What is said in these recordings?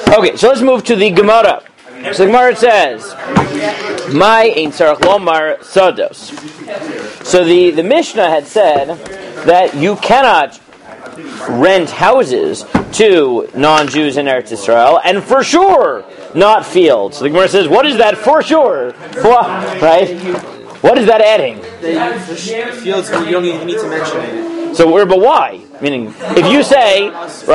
Okay, so let's move to the Gemara. So the Gemara says, "My ein tzarich lomar sados." So the Mishnah had said that you cannot rent houses to non-Jews in Eretz Yisrael, and for sure not fields. So the Gemara says, "What is that for sure?" Right? What is that adding? Fields, you don't even need to mention it. So, but why? Meaning, if you say,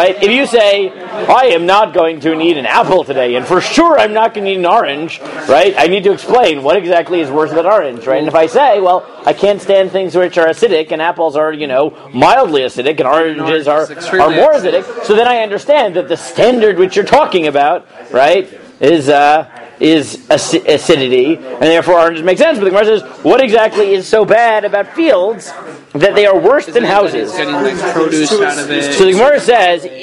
I am not going to need an apple today, and for sure I'm not going to need an orange, right? I need to explain what exactly is worse than orange, right? And if I say, well, I can't stand things which are acidic, and apples are, mildly acidic, and oranges are more acidic, so then I understand that the standard which you're talking about, right, is acidity, and therefore oranges make sense. But the Gemara says, what exactly is so bad about fields that they are worse than houses? Getting like produce out of it. So the Gemara says, so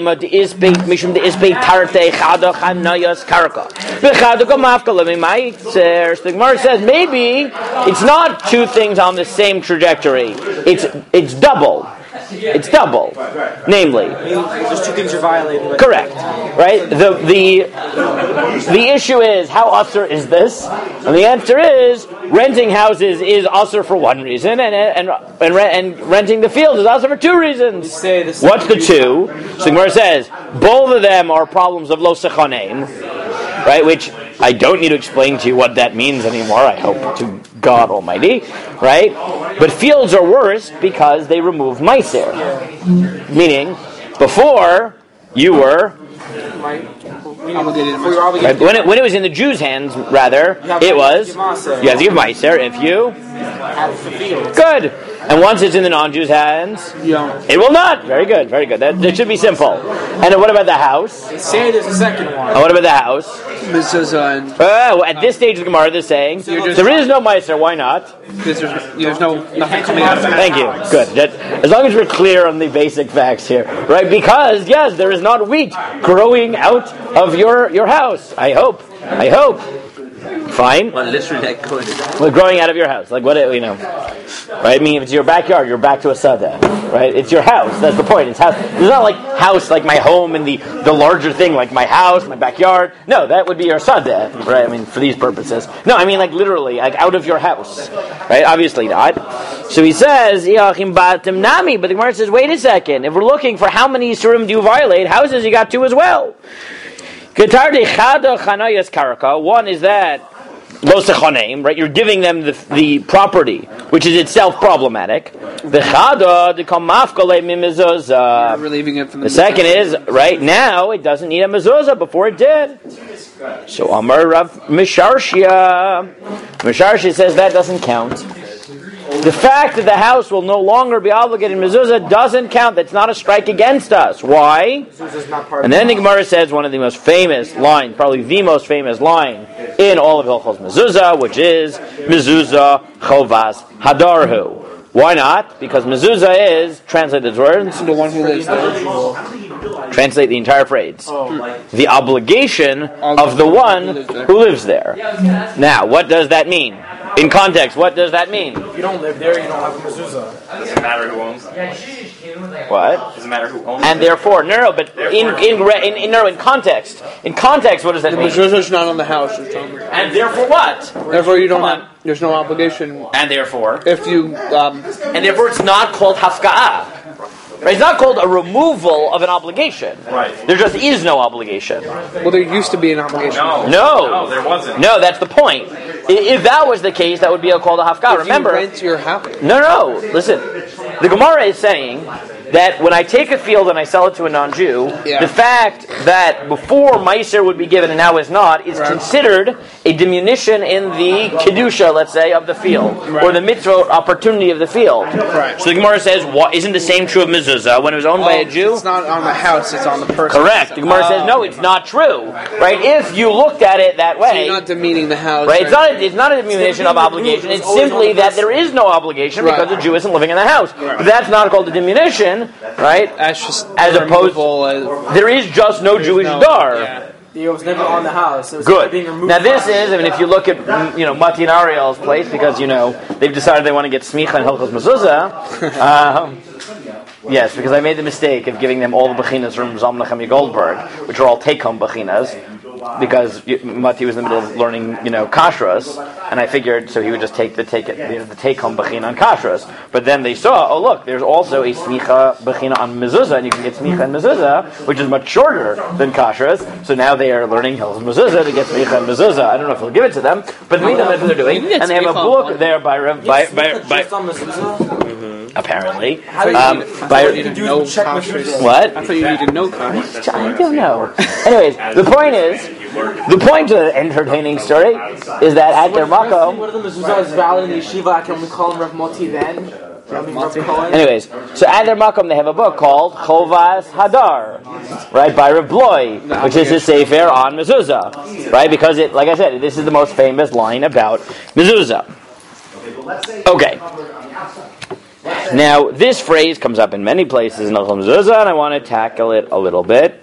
the Gemara says, maybe it's not two things on the same trajectory. It's double. It's double. Namely, there's two things you're violating. Correct. Right? The issue is, how usher is this? And the answer is, renting houses is usher for one reason, and renting the field is usher for two reasons. What's the two? So the Gemara says, both of them are problems of lo sechanein, right? Which I don't need to explain to you what that means anymore, I hope to God Almighty, right? But fields are worse because they remove meiser. Meaning, before you were obligated. When it was in the Jews' hands, rather, it was you have to give meiser if you good. And once it's in the non-Jews' hands, it will not. Very good, very good. That should be simple. And then what about the house? Say there's a second one. And what about the house? At this stage of the Gemara, they're saying there is no meiser. Why not? Because there's nothing coming out of it. Thank you. Good. As long as we're clear on the basic facts here, right? Because yes, there is not wheat growing out of your house. I hope. Fine. Well, literally like good. Well, growing out of your house, like what right? I mean, if it's your backyard, you're back to a sada, right? It's your house. That's the point. It's house. It's not like house, like my home, and the larger thing, like my house, my backyard. No, that would be your sada, right? I mean, for these purposes. No, I mean like literally, like out of your house, right? Obviously not. So he says, but the Gemara says, wait a second. If we're looking for how many yisurim do you violate, houses you got two as well. One is that lo sechaneim, right? You're giving them the property, which is itself problematic. The relieving it from the second is right now it doesn't need a mezuzah. Before it did. So Amar Rav Misharshia says that doesn't count. The fact that the house will no longer be obligated in mezuzah doesn't count. That's not a strike against us. Why? And then the Gemara says one of the most famous lines, probably the most famous line in all of Hilchos Mezuzah, which is mezuzah chovas hadarhu. Why not? Because mezuzah is, translate the words, the one who lives there. Translate the entire phrase. The obligation of the one who lives there. Now, what does that mean? In context, what does that mean? If you don't live there, you don't have a mezuzah. Doesn't matter who owns it. What? Doesn't matter who owns it. And therefore, but in context, what does that mean? The mezuzah is not on the house. And therefore, what? Therefore, you don't have. There's no obligation. And therefore, if you. And therefore, it's not called hafka'ah. Right? It's not called a removal of an obligation. Right. There just is no obligation. Well, there used to be an obligation. No, there wasn't. No, that's the point. If that was the case, that would be called a hafka'ah. Remember, you rent your house. No. Listen, the Gemara is saying that when I take a field and I sell it to a non-Jew, the fact that before Meiser would be given and now is not is considered a diminution in the kedusha, let's say, of the field, or the mitzvah opportunity of the field. Right. So the Gemara says, isn't the same true of mezuzah when it was owned by a Jew? It's not on the house; it's on the person. Correct. The Gemara says, no, it's not true. Right? If you looked at it that way, so you're not demeaning the house. Right? It's not a diminution of obligation. It's simply that there is no obligation because the Jew isn't living in the house. But that's not called a diminution. Right? As opposed to, there is just no Jewish dar. Yeah. It was never on the house. It was Good. Being removed. Now this is, if you look at, Mati and Ariel's place, because, they've decided they want to get smicha and Hilchos Mezuzah, Yes, because I made the mistake of giving them all the bechinas from Zalman Nechemia Goldberg, which are all take-home bechinas, because Mati was in the middle of learning, kashrus, and I figured so he would just take the take-home bechina on kashrus. But then they saw, oh look, there's also a smicha bechina on mezuzah, and you can get smicha and mezuzah, which is much shorter than kashrus. So now they are learning hills mezuzah to get smicha and mezuzah. I don't know if he'll give it to them, but meantime that's what they're doing, and they have a book there by apparently. What? I thought you needed to know kashrus. I don't know. Anyways, the point of the entertaining story is that at their makom. What are the mezuzah is valid in the yeshiva? Can we call him Rav Moti then? Anyways, so at their makom they have a book called Chovas Hadar, right, by Rav Bloy, which is his sefer on mezuzah, right? Because it, like I said, this is the most famous line about mezuzah. Okay. Now, this phrase comes up in many places in Hilchos Mezuzah, and I want to tackle it a little bit.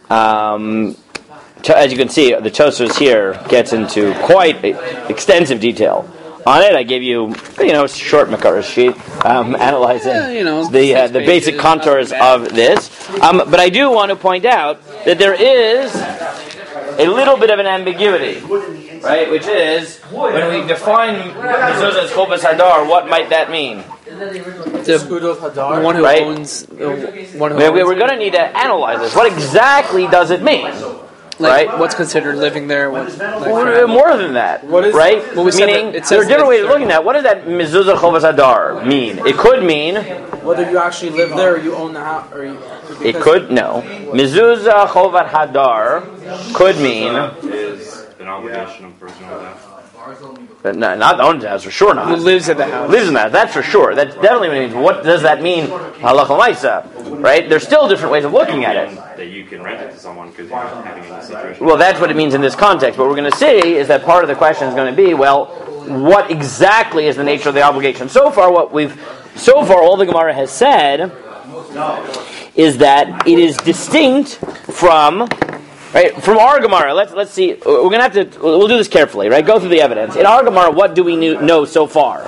As you can see, the Tosfos here gets into quite extensive detail on it. I gave you, a short Makara sheet analyzing the basic contours of this. But I do want to point out that there is a little bit of an ambiguity, right? Which is, when we define mezuzah as Chovas Hadar, what might that mean? The one who right? owns the one who We're going to need to analyze this. What exactly does it mean? Like, right? What's considered living there? More than that, right? Well, meaning, there are different ways of looking at it. What does that mezuzah chovas hadar mean? It could mean whether you actually live there or you own the house. It could, no. Mezuzah chovas hadar could mean is an obligation of person of that. Not the owner's house, for sure not. Who lives at the house. Lives in that, that's for sure. That's definitely what it means. What does that mean? Halacha l'maisa, right? There's still different ways of looking at it. That you can rent it to someone because you're not having any situation. Well, that's what it means in this context. What we're going to see is that part of the question is going to be, well, what exactly is the nature of the obligation? So far, all the Gemara has said is that it is distinct from. Right, from our Gemara, let's see. We're gonna have to. We'll do this carefully, right? Go through the evidence. In our Gemara, what do we know so far?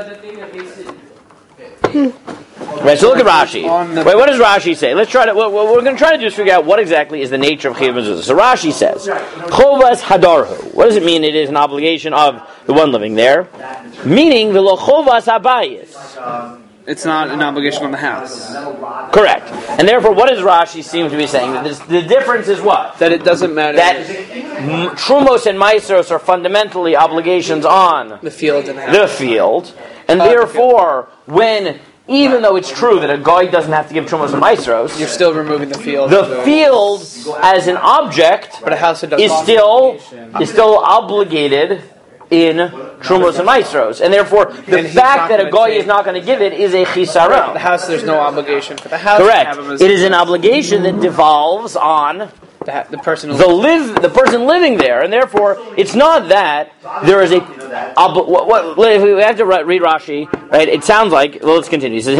Right. So look at Rashi. Right. What does Rashi say? Let's try to. What we're going to try to do is figure out what exactly is the nature of Chiyuv Mezuzah. So Rashi says, Chovas Hadarhu. What does it mean? It is an obligation of the one living there, meaning the lo Chovas Habayis. It's not an obligation on the house. Correct. And therefore, what does Rashi seem to be saying? That the difference is what? That it doesn't matter. That Trumos and Maasros are fundamentally obligations on the field and the house. The field. And therefore, even though it's true that a guy doesn't have to give Trumos and Maasros, you're still removing the field. The field as an object but a house is still obligated in Trumos and Maasros, and therefore the fact that a goy is not going to give it is a chisaron. The house, there's no obligation for the house. Correct. It is an obligation that devolves on the person the person living there, and therefore it's not that there is a. If we have to read Rashi, right? It sounds like. Well, let's continue. He says,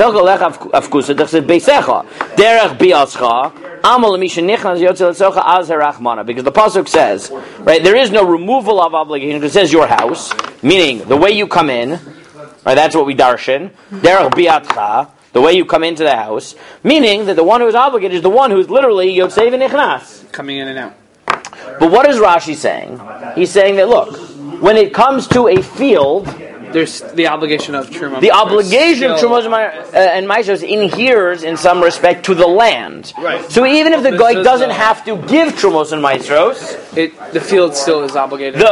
because the pasuk says, right, there is no removal of obligation. It says your house, meaning the way you come in, right? That's what we darshan. Derech biatcha, the way you come into the house, meaning that the one who is obligated is the one who is literally yotzei v'nichnas, coming in and out. But what is Rashi saying? He's saying that look, when it comes to a field, there's the obligation of Trumah. The obligation of Trumah and Maasros inheres in some respect to the land. Right. So even if the guy doesn't have to give Trumos and Maasros, the field still is obligated.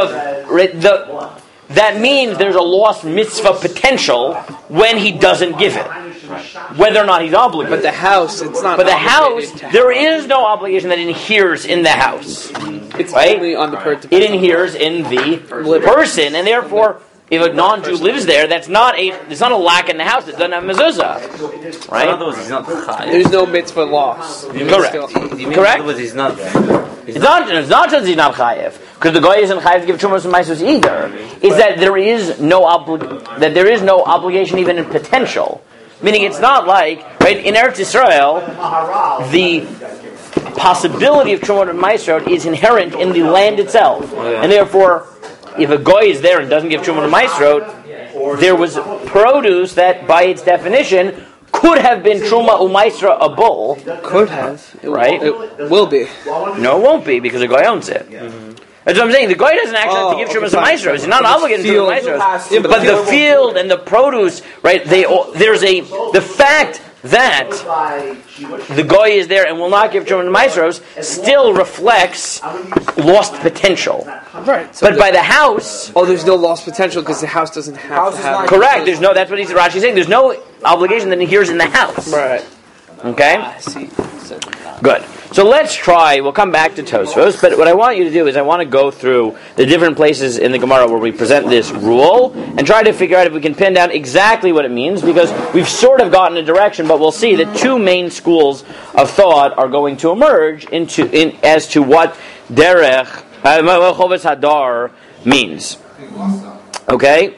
That means there's a lost mitzvah potential when he doesn't give it, whether or not he's obligated. But the house, it's not. But the house, there is no obligation that inheres in the house. It's right? only on the person. It inheres in the person, and therefore, if a non-Jew lives there, it's not a lack in the house. It doesn't have mezuzah, right? In other words, he's not chayav. There's no mitzvah loss. Correct. Correct. In other words, he's not there. It's not just he's not chayev, because the guy isn't chayev to give trumos and maisos either. It's that there is no obligation even in potential. Meaning, it's not like right in Eretz Yisrael, the possibility of trumot and maasrot is inherent in the land itself, and therefore, if a guy is there and doesn't give trumot and maasrot, there was produce that, by its definition, could have been Truma Umaisra a bull. Could have. Right? It will be. No, it won't be because the guy owns it. Mm-hmm. That's what I'm saying. The guy doesn't actually have to give Trumas Umaisros. He's not obligated to Umaisros. Yeah, but the field and the produce, right? The fact that the guy is there and will not give Trumas Umaisros still reflects lost potential. Right. So but by the house, there's no lost potential because the house doesn't have to have. Correct. There's no. That's what Rashi's saying. There's no obligation that adheres in the house. Right. Okay. I see. Good. So let's try. We'll come back to Tosfos, but what I want you to do is I want to go through the different places in the Gemara where we present this rule and try to figure out if we can pin down exactly what it means, because we've sort of gotten a direction, but we'll see that two main schools of thought are going to emerge as to what derech Choves Hadar means. Okay.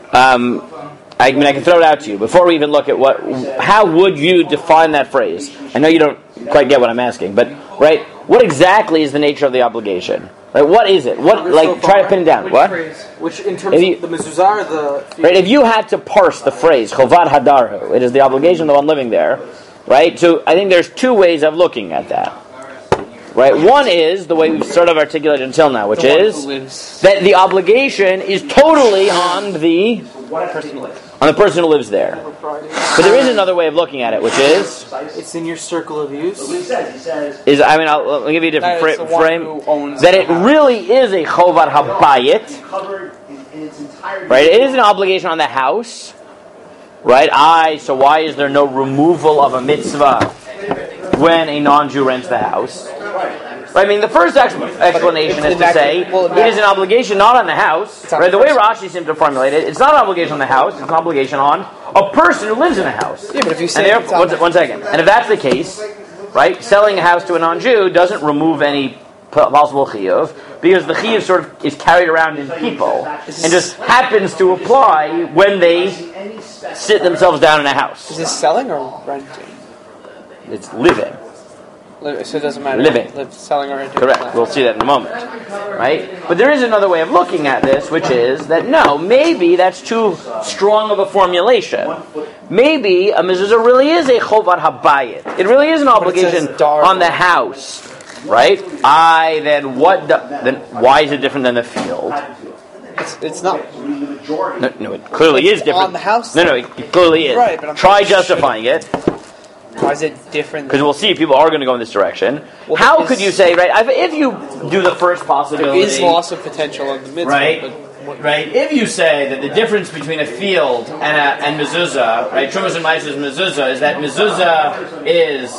I can throw it out to you before we even look at how would you define that phrase? I know you don't quite get what I'm asking, but right, what exactly is the nature of the obligation? Right, what is it? Try to pin it down. What? Which in terms of the mezuzah or the... Right, if you had to parse the phrase Chovad Hadarhu, it is the obligation of the one living there, right? So I think there's two ways of looking at that. Right, one is the way we've sort of articulated until now, which is that the obligation is totally on the person who lives there. But there is another way of looking at it, which is it's in your circle of use. I'll give you a different frame. That it really is a chovad habayit. Right, it is an obligation on the house. Right, so why is there no removal of a mitzvah when a non-Jew rents the house? Right, I mean, the first explanation is to say it is an obligation not on the house. Right, the way Rashi seems to formulate it, it's not an obligation on the house; it's an obligation on a person who lives in the house. Yeah, but if you say one second, and if that's the case, right, selling a house to a non-Jew doesn't remove any possible chiyuv, because the chiyuv sort of is carried around in people and just happens to apply when they sit themselves down in a house. Is this selling or renting? It's living. So it doesn't matter. Living. Selling or renting. Correct. We'll see that in a moment. Right? But there is another way of looking at this, which is that no, maybe that's too strong of a formulation. Maybe a mezuzah really is a chovad habayit. It really is an obligation on the house. Right? Then why is it different than the field? It's not. No, it clearly is different. On the house? No, it clearly is. Right, but try justifying it. Why is it different? Because we'll see if people are going to go in this direction. Well, how could you say, right, if you do the first possibility... There is loss of potential on the mitzvah. Right? If you say that the difference between a field and mezuzah, right, Trumas and Maisa's mezuzah, is that mezuzah is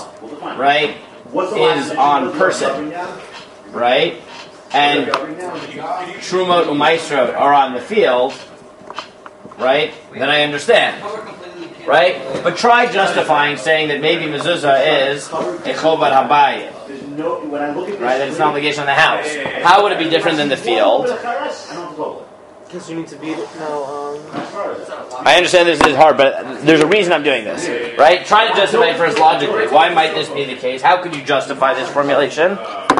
on person, right? And Truma and Maisra are on the field, right? Then I understand. Right? But try justifying saying that maybe mezuzah is a chovad habayit. Right? That it's an obligation on the house. How would it be different than the field? Because you need to beat it. No, I understand this is hard, but there's a reason I'm doing this. Right? Try to justify it first logically. Why might this be the case? How could you justify this formulation?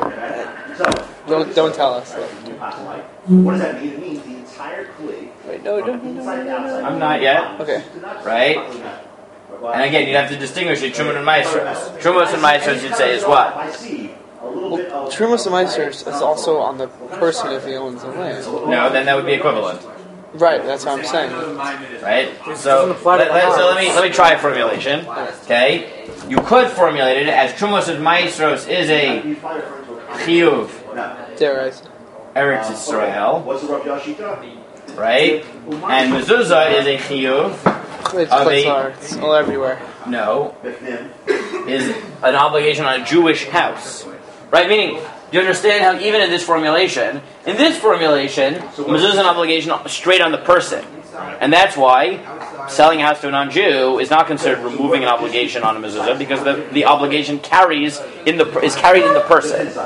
Don't tell us. What does that mean? It means the entire kli. Wait, no. I'm not yet. Okay. Right? And again, you'd have to distinguish the Trumos and Maisros. Trumos and Maisros you'd say is what? Well, Trumos and Maisros is also on the person if he owns the land. No, then that would be equivalent. Right, that's what I'm saying. Right? So let me try a formulation. Okay? You could formulate it as Trumos and Maisros is a chiyuv. Eretz Yisrael. Right? And mezuzah is a chiyuv. It's all everywhere. No. Is an obligation on a Jewish house. Right? Meaning, do you understand how even in this formulation, mezuzah is an obligation straight on the person. And that's why selling a house to a non-Jew is not considered removing an obligation on a mezuzah, because the obligation is carried in the person.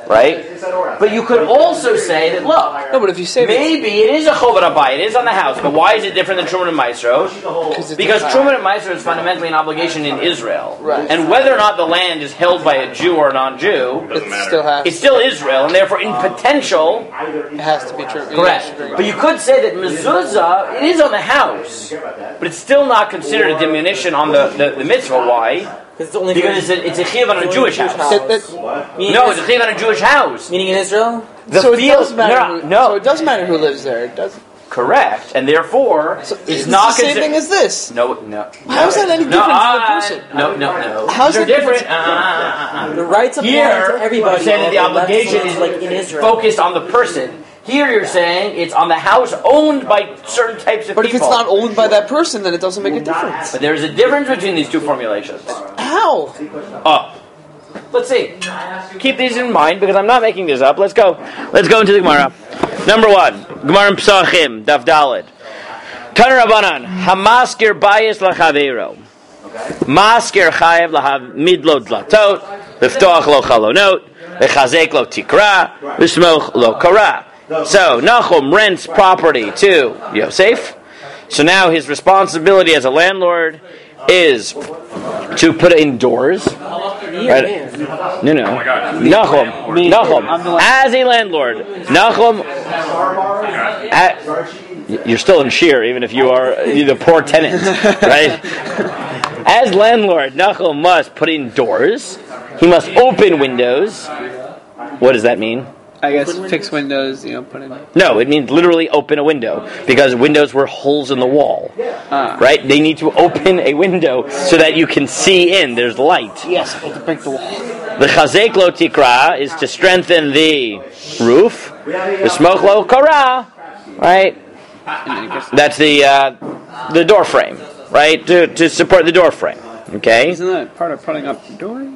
right? But you could also say that, look, No, but if you say maybe it is a chovat abayit, it is on the house, but why is it different than Truman and Maestro? Because Truman and Maestro is fundamentally an obligation in Israel. Right. And whether or not the land is held by a Jew or a non-Jew, it's still Israel, and therefore in potential, it has to be true. correct. But you could say that mezuzah, it is on the house, but it's still not considered a diminution on the mitzvah. Why? Because it's a chiyuv on a Jewish house. No, it's a chiyuv on a Jewish house. Meaning in Israel? So it does matter. So it does matter who lives there. It does. Correct, and therefore it's not the same thing as this. No. How is that any different from the person? No. How's They're it different? The rights apply to everybody. You're saying that the obligation is like in Israel. focused on the person. Here you're saying it's on the house owned by certain types of But people. if it's not owned by that person, then it doesn't make a difference. But there's a difference between these two formulations. How? Let's see. Keep these in mind because I'm not making this up. Let's go into the Gemara. Number 1, Gemara in Pesachim, Daf Daled. Taner Rabbanan, Hamaskir bayis lachaveiro. Maskir chayev lahamid lo dlatot, liftoach lo chalonot, lechazek lo tikra, lismoch lo kara. So Nachum rents property to Yosef. So now his responsibility as a landlord is to put in doors. Right? No. Nachum. As a landlord, Nachum. You're still in shear, even if you are the poor tenant, right? As landlord, Nachum must put in doors. He must open windows. What does that mean? I guess fix windows, put in. No, it means literally open a window because windows were holes in the wall, right? They need to open a window so that you can see in. There's light. Yes, but to break the wall. The chazek lo tikra is to strengthen the roof. The smoke lo kara, right? That's the door frame, right? To support the door frame. Okay. Isn't that part of putting up doors?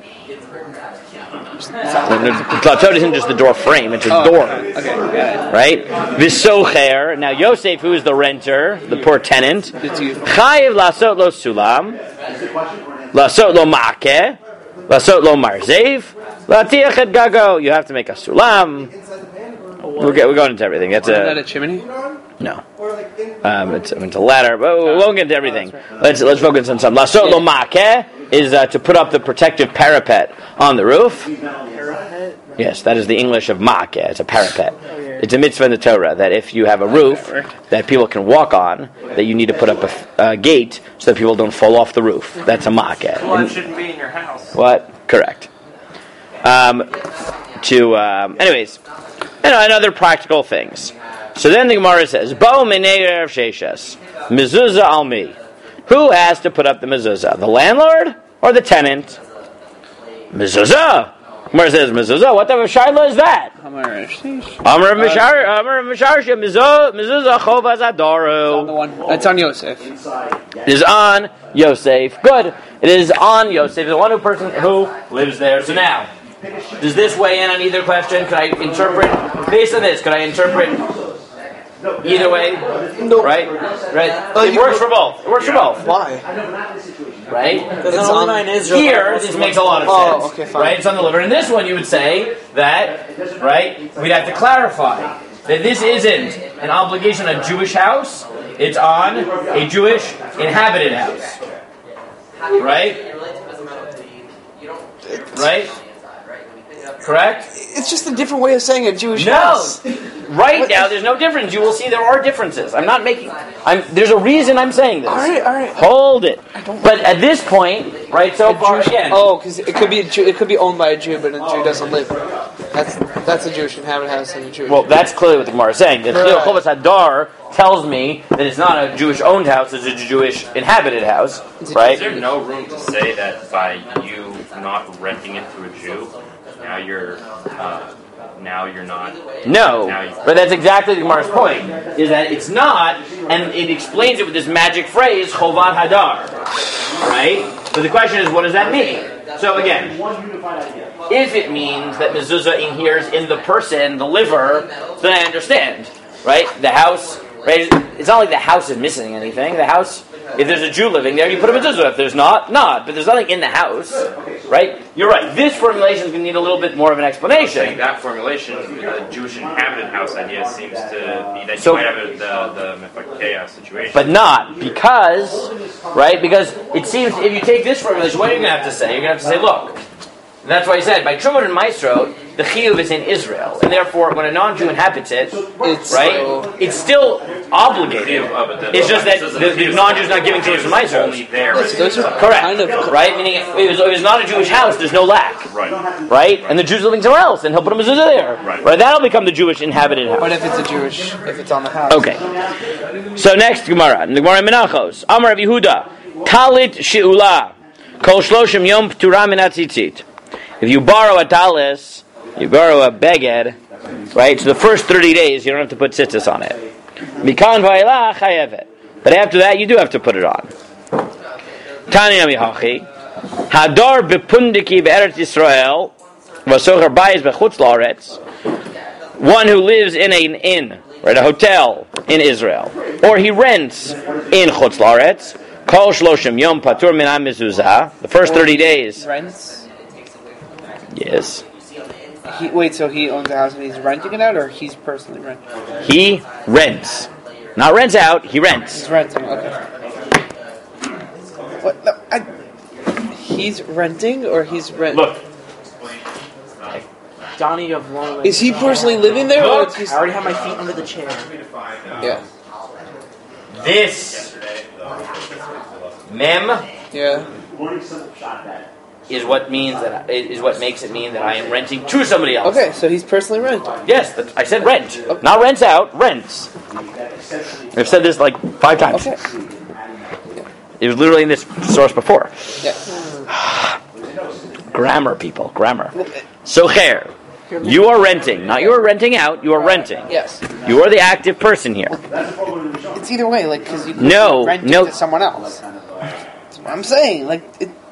Tlatot isn't just the door frame; it's a door. Okay, got it. Right? Visocher. Now Yosef, who is the renter, the poor tenant, chayiv lasot lo sulam, lasot lo makeh, lasot lo marzev, latiach et gago. You have to make a sulam. We're going into everything. That's Isn't that a chimney? No. It's a ladder, but we won't get into everything. Let's focus on some. Lasot lo makeh is to put up the protective parapet on the roof. Yes, that is the English of makeh. It's a parapet. It's a mitzvah in the Torah that if you have a roof that people can walk on, that you need to put up a gate so that people don't fall off the roof. That's a makeh. Well, it shouldn't be in your house. What? Correct. Anyways, and other practical things. So then the Gemara says, Bo minei erev sheishes, mezuzah al mi. Who has to put up the mezuzah? The landlord or the tenant? Mezuzah. Gemara says, mezuzah? What type of shaila is that? Amar Misharsha, mezuzah chovas adaru. It's on Yosef. It is on Yosef. Good. It is on Yosef, the one person who lives there. So now, does this weigh in on either question? Could I interpret, based on this, either way? No. Right? It works for both. Why? Right? It's on in Israel. Here, this makes a lot of sense. Oh, okay, fine. Right? It's on the liver. In this one, you would say that, right, we'd have to clarify that this isn't an obligation on a Jewish house, it's on a Jewish inhabited house. Right? Right? Correct? It's just a different way of saying a Jewish house. Right now, there's no difference. You will see there are differences. There's a reason I'm saying this. All right. Hold it. But at this point, right, so far, again. Oh, because it could be owned by a Jew, but a Jew doesn't live. That's a Jewish inhabited house and a Jewish. Well, that's clearly what the Gemara is saying. The Chiyuv Chovas Hadar tells me that it's not a Jewish-owned house; it's a Jewish inhabited house, right? Is there no room to say that by you not renting it to a Jew, now you're not? No, but that's exactly the Gemara's point. Is that it's not, and it explains it with this magic phrase Chovat Hadar, right? But the question is, what does that mean? So again, if it means that mezuzah inheres in the person, the liver, then I understand, right? The house, right? It's not like the house is missing anything. The house If there's a Jew living there, you put a mezuzah. If there's not. But there's nothing in the house, right? You're right. This formulation is going to need a little bit more of an explanation. Saying that formulation, the Jewish inhabited house idea seems to be that you might have the Mefakea situation. But not, because it seems if you take this formulation, what are you going to have to say? You're going to have to say, look, and that's why he said, by Trumot and Maestro, the chiyuv is in Israel, and therefore, when a non-Jew inhabits it, it's still obligated. It's just that the non-Jew is not giving to his Maestro. Correct. Right? Meaning, if it's not a Jewish house, there's no lack. Right? And the Jew's living somewhere else, and he'll put a mezuzah there. Right? That'll become the Jewish inhabited house. But if it's on the house. Okay. So next Gemara, the Gemara in Menachos, Amar Rav Yehuda, Talit She'ula, Kol Shloshim Yom P'tura Min HaTzitzit. If you borrow a talis, you borrow a beged, right? So the first 30 days, you don't have to put tzitzis on it. Mikan va'ilach chayevet. But after that, you do have to put it on. Tani Nami Hachi, Hadar bepundiki be'eretz Yisrael, v'socher bayis bechutz la'aretz. One who lives in an inn, right, a hotel in Israel, or he rents in chutz la'aretz, kol shloshim yom patur min ha-mezuzah. The first 30 days. Rents? Yes. So he owns a house and he's renting it out, or he's personally renting? He rents. Not rents out, he rents. He's renting, okay. What? No, he's renting, or he's renting? Look. Donnie of Long. Is he personally living there? Or I already have my feet under the chair. Yeah. This mem Yeah. is what makes it mean that I am renting to somebody else. Okay, so he's personally renting. Yes, I said rent. Okay. Not rents out, rents. I've said this like 5 times. Okay. It was literally in this source before. Yeah. Grammar, people. Grammar. Socher. You are renting. Not you are renting out, you are renting. Yes. You are the active person here. It's either way, like, because you can rent it to someone else. That's what I'm saying. Like,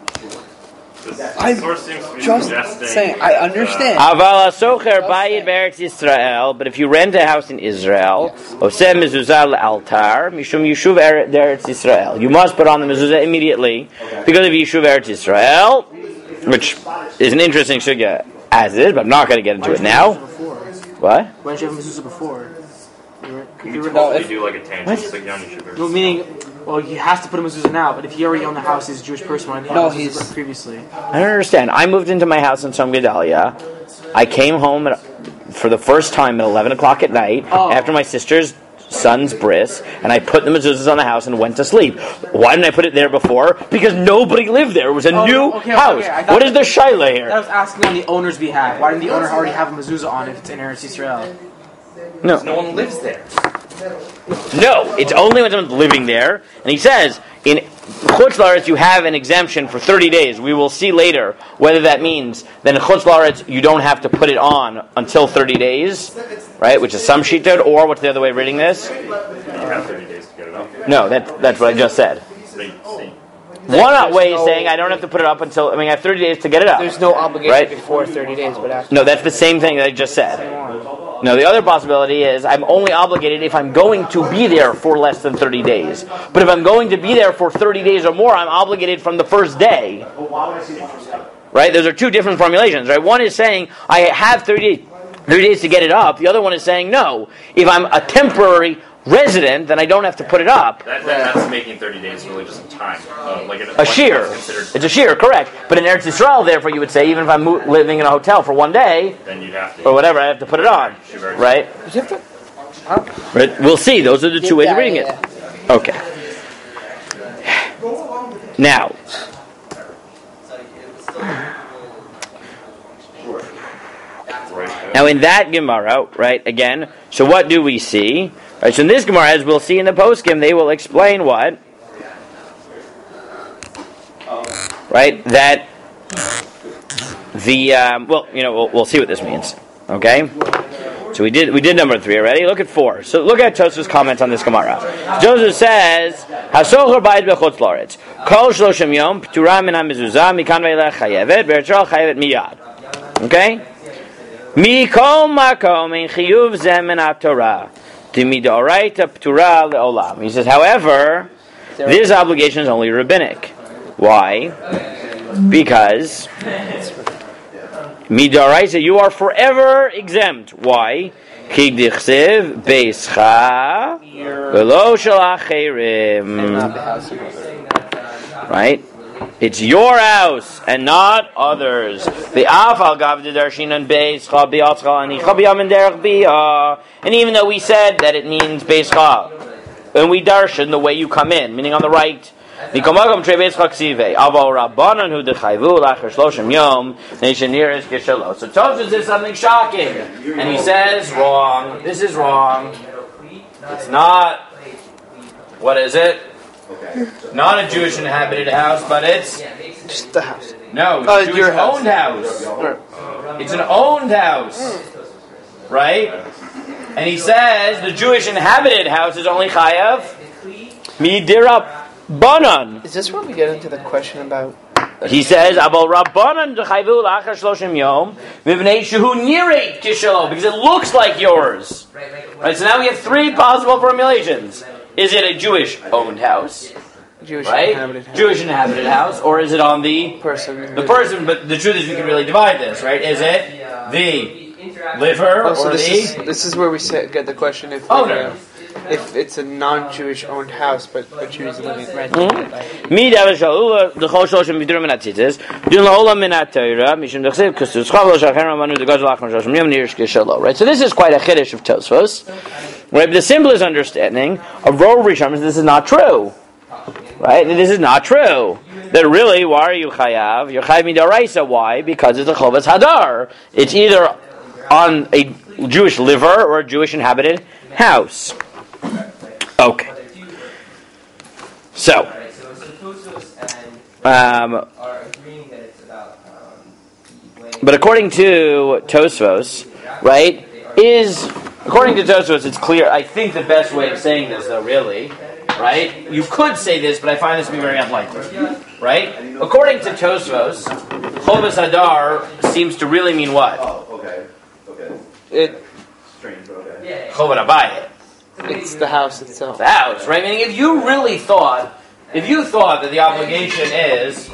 I'm just saying, I understand. Aval socher bayit be'eretz Yisrael, but if you rent a house in Israel, oseh mezuzah altar mishum yishuv eretz Yisrael. You must put on the mezuzah immediately because of yishuv eretz Yisrael, which is an interesting sugya as it is, but I'm not going to get into it now. What? Why didn't you have mezuzah before? You do like a tangent. No, meaning, well, he has to put a mezuzah now, but if he already owned the house, he's a Jewish person. Why didn't he have mezuzah previously? I don't understand. I moved into my house in Som Gedalia. I came home for the first time at 11 o'clock at night after my sister's son's bris, and I put the mezuzahs on the house and went to sleep. Why didn't I put it there before? Because nobody lived there. It was a new house. What is the shaila here? I was asking on the owner's behalf. Why didn't the owner already have a mezuzah on if it's in Eretz Yisrael? No one lives there. No, it's only when someone's living there. And he says, in Chutz La'aretz you have an exemption for 30 days. We will see later whether that means that in Chutz La'aretz you don't have to put it on until 30 days, right? Which is some shittah, or what's the other way of reading this? You have 30 days to get it up. No, that's what I just said. One way is saying I don't have to put it up until, I have 30 days to get it up. There's no obligation before 30 days, but after. No, that's the same thing that I just said. No, the other possibility is I'm only obligated if I'm going to be there for less than 30 days. But if I'm going to be there for 30 days or more, I'm obligated from the first day. Right? Those are two different formulations, right? One is saying I have 30 days to get it up. The other one is saying no. If I'm a temporary resident, then I don't have to put it up. That's making 30 days really just time. A shear. It's a shear, correct. But in Eretz Yisrael, therefore, you would say, even if I'm living in a hotel for one day, then you'd have to, or whatever, I have to put it on. Right? Right? We'll see. Those are the two ways of reading it. Okay. Now, in that Gemara, right, again, so what do we see? Right, so in this Gemara, as we'll see in the poskim, they will explain what? Right, that we'll see what this means. Okay? So we did number 3 already. Look at 4. So look at Tosfos' comments on this Gemara. Tosfos says, "Hasocher bayit bechutz la'aretz, kol shloshim yom p'tura min ha-mezuzah mikan ve'ilach chayevet, be'eretz Yisrael chayevet miyad." Okay? Mikol makom ein chiyuv zeh min ha-Torah, d'midoraita p'tura le'olam. He says, however, This obligation is only rabbinic. Why? Because midaraisa, you are forever exempt. Why? Ki dichsev beischa v'lo shel acherim. Right? It's your house and not others. And even though we said that it means beischa, and we darshan the way you come in, meaning on the right. So Tosfos is something shocking, and he says wrong. This is wrong. It's not. What is it? Not a Jewish inhabited house, but it's just the house. No, it's Jewish owned house. It's an owned house, right? And he says the Jewish inhabited house is only chayav midira banan. Is this where we get into the question about? He says abal rabbanan dechayvu lachar shloshim yom mivnei shehu nirei kishelo, because it looks like yours. Right. So now we have three possible formulations. Is it a Jewish owned house? Jewish inhabited house. Jewish inhabited house, or is it on the person? The person, but the truth is we can really divide this, right? Is it the liver or this is where we get the question if owner. If it's a non-Jewish owned house, but a Jewish living rent. Right, so this is quite a chiddush of Tosfos. Right, but the simplest understanding of Rov Rishon is this is not true. Right, this is not true. That really, why are you chayav? You're chayav midaraisa. Why? Because it's a chovas hadar. It's either on a Jewish liver or a Jewish inhabited house. Okay. So, but according to Tosfos, right, according to Tosfos, it's clear. I think the best way of saying this, though, really, right, you could say this, but I find this to be very unlikely, right? According to Tosfos, Chovas Hadar seems to really mean what? Okay. It. Strange, but okay. Chovat Abayit. It's the house itself. The house, right? Meaning, if you thought that the obligation is